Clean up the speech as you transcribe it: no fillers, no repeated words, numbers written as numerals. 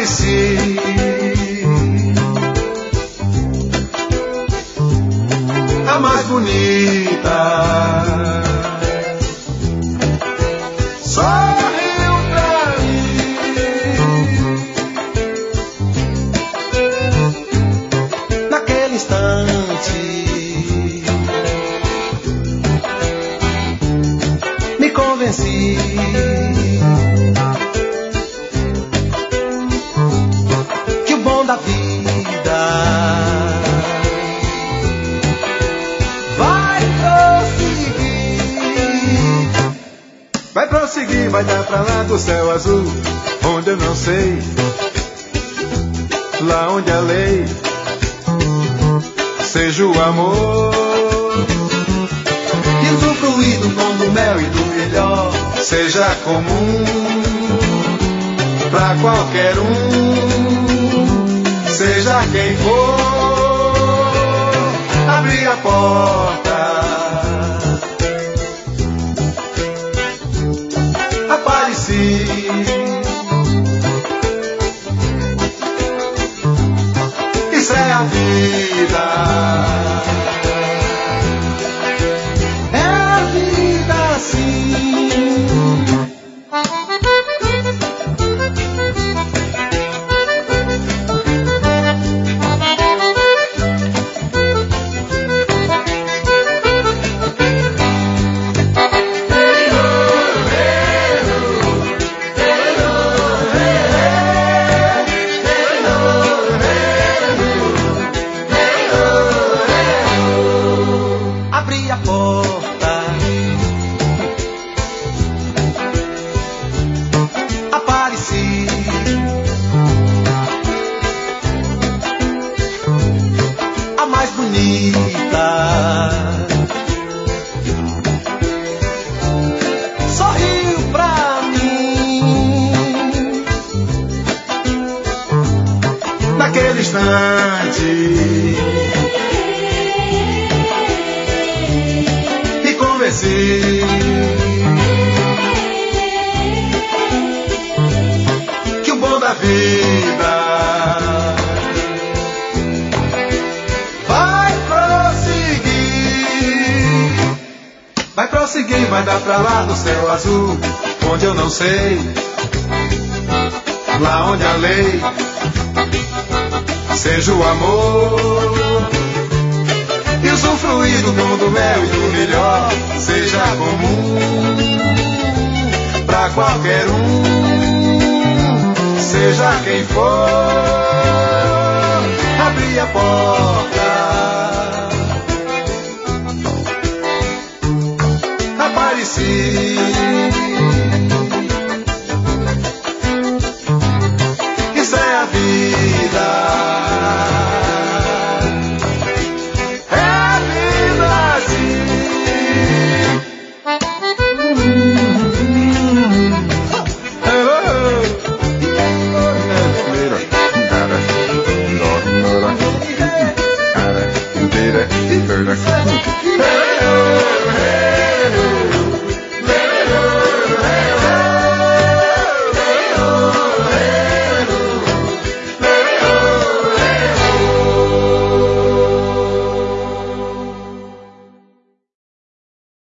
apareci. A mais bonita sorriu pra mim. Naquele instante me convenci que o bom da vida vai prosseguir, vai dar pra lá do céu azul, onde eu não sei, lá onde a lei seja o amor, e usufruir do bom, do mel e do melhor seja comum pra qualquer um, seja quem for, abrir a porta, apareci. Isso é a vida. É a vida assim. Me convenci que o bom da vida vai prosseguir, vai dar pra lá do céu azul, onde eu não sei, lá onde a lei seja o amor, e usufruir do bom, do mel e do melhor seja comum pra qualquer um, seja quem for, abrir a porta, apareci. Isso é a vida. Perfect.